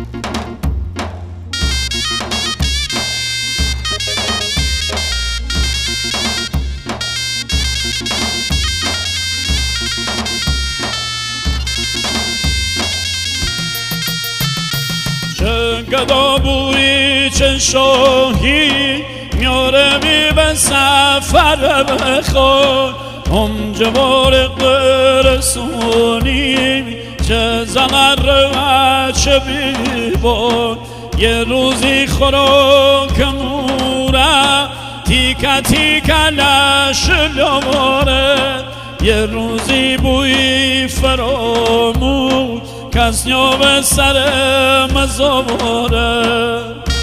گدا بویی چه شاهی میاره می به سفر بخور جوار رسونی چه زغر و چه بیبون یه روزی خوراک مورا تیکه تیکه لش لواره یه روزی بوی فراموش کس به سر مزواره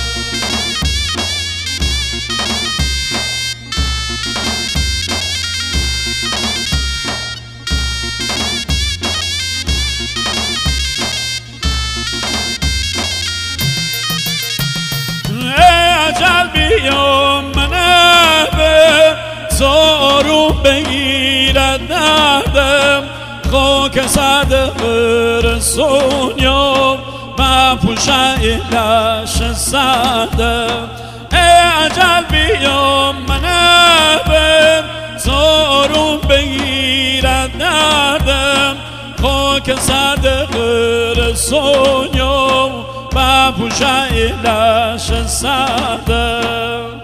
اجل بیام منه به زارو بگیرد ندم خاک صدق رسونیم و پوشه ایلش سردم اجل بیام منه به زارو بگیرد ندم خاک صدق رسونیم و پوشه ایلش سردم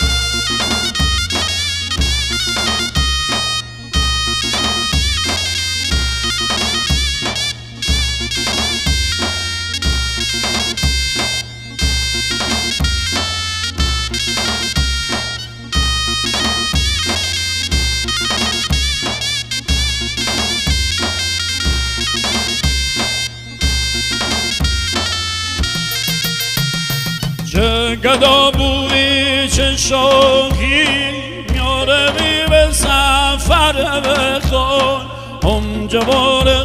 گدا بویی چه شوقی میاره می به سفر بخور جوار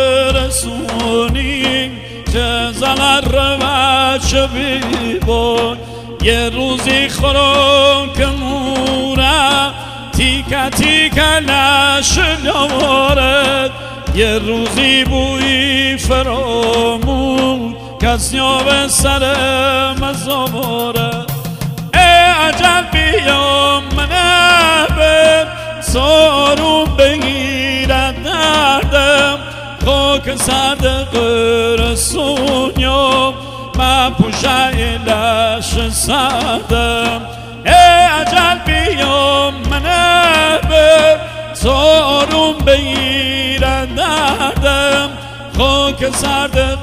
رسونی چه زغر و چه بیبون یه روزی خوراک مورا تیکه تیکه لش لوارد یه روزی بویی فراموش کسی به سر مزواره اجل بیام منه به زارو بگیرد ندم خاک صدق رسونیم و پوشه ایلش سردم اجل بیام منه به زارو بگیرد ندم خاک صدق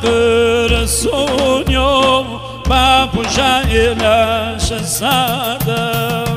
رسونیم و پوشه ایلش سردم